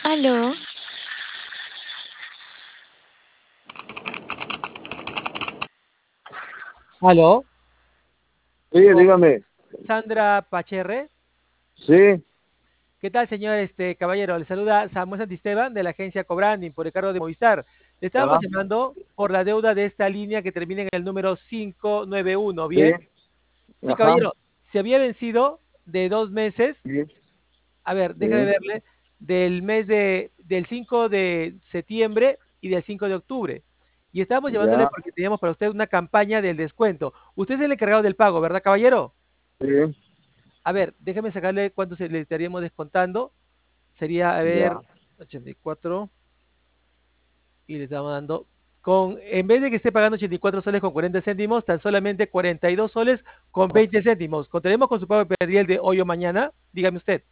Aló, Aló, Sí, con dígame. Sandra Pacherre. Sí, ¿Qué tal, señor caballero? Le saluda Samuel Santisteban de la agencia Cobranding por el cargo de Movistar. Le estábamos ya, llamando por la deuda de esta línea que termina en el número 591. sí, ¿Bien? Sí, ajá, caballero. Se había vencido de 2 meses. sí, A ver, déjame sí, verle. Del 5 de septiembre y del 5 de octubre. Y estábamos llamándole ya, porque teníamos para usted una campaña del descuento. Usted es el encargado del pago, ¿verdad, caballero? sí, A ver, déjeme sacarle cuánto le estaríamos descontando. Sería, a ver, ya. 84 y le estamos dando en vez de que esté pagando 84 soles con 40 céntimos, tan solamente 42 soles con 20 céntimos. ¿Contaremos con su pago perdiel de hoy o mañana? Dígame usted.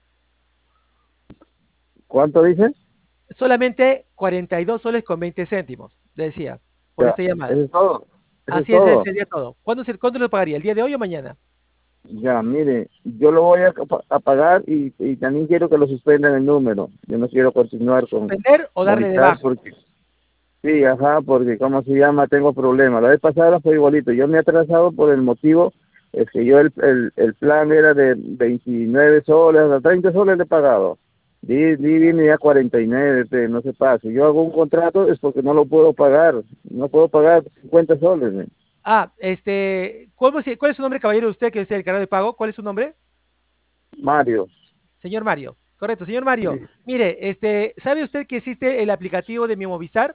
¿Cuánto dice? Solamente 42 soles con 20 céntimos, le decía, por Ya, esta llamada. eso es todo, eso es Así es, ese todo. sería todo. ¿Cuándo lo pagaría? ¿El día de hoy o mañana? Ya, mire, yo lo voy a pagar y también quiero que lo suspendan el número. Yo no quiero continuar con ¿Suspender o darle de Movistar baja? porque, sí, ajá, porque como se llama, tengo problemas. La vez pasada fue igualito. Yo me he atrasado por el motivo, es que yo el plan era de 29 soles, hasta 30 soles le he pagado. Viene ya 49, no se pase. Yo hago un contrato es porque no lo puedo pagar. No puedo pagar 50 soles. ¿Cuál es su nombre, caballero, usted que es el encargado de pago? ¿Cuál es su nombre? Mario, Señor Mario. Correcto, señor Mario. sí. Mire, ¿sabe usted que existe el aplicativo de mi Movistar?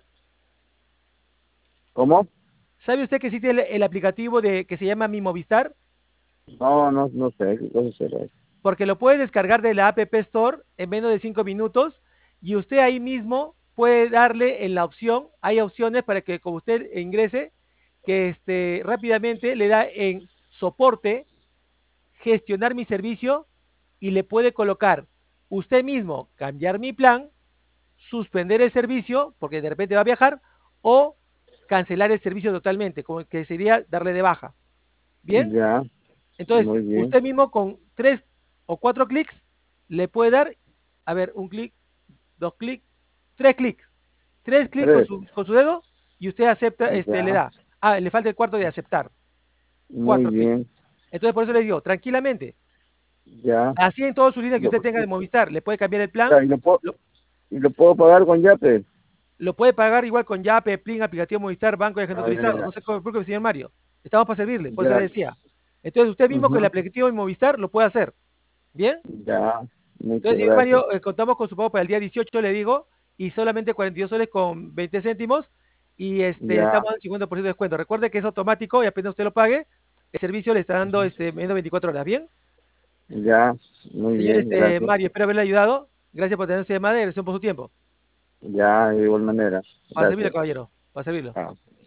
¿Cómo? ¿Sabe usted que existe el aplicativo que se llama Mi Movistar? No, no, no sé qué cosa será. Porque lo puede descargar de la App Store en menos de 5 minutos y usted ahí mismo puede darle en la opción, hay opciones para que como usted ingrese, que rápidamente le da en soporte, gestionar mi servicio y le puede colocar usted mismo, cambiar mi plan, suspender el servicio porque de repente va a viajar o cancelar el servicio totalmente, como que sería darle de baja. Bien, Ya, entonces muy bien. usted mismo con 3 o 4 clics le puede dar, a ver, un clic, 2 clics, 3 clics, 3 clics con Tres. su dedo y usted acepta, le Ya, da. Ah, le falta el cuarto de aceptar. muy 4 clics. bien. Entonces por eso le digo, tranquilamente, Ya. así en todas sus líneas que Lo, usted tenga de Movistar, le puede cambiar el plan, ya, lo, y lo puedo pagar con Yape. lo puede pagar igual con Yape, Plin, aplicativo Movistar, banco de agente Ah, ya, autorizado. ya. No se preocupe, señor Mario. Estamos para servirle, por eso le Ya, decía. Entonces, usted mismo con el ujú, aplicativo de Movistar lo puede hacer. ¿Bien? ya. Muchas Entonces, señor gracias. Mario, contamos con su pago para el día 18, le digo, y solamente 42 soles con 20 céntimos. Y le Ya, estamos dando 50% de descuento. Recuerde que es automático y apenas usted lo pague, el servicio le está dando menos de 24 horas. ¿Bien? ya. Muy Señor bien, gracias. Mario, espero haberle ayudado. Gracias por tener su llamada y gracias por su tiempo. Ya, de igual manera. Para servirle, Gracias. caballero. Para servirlo. Ah.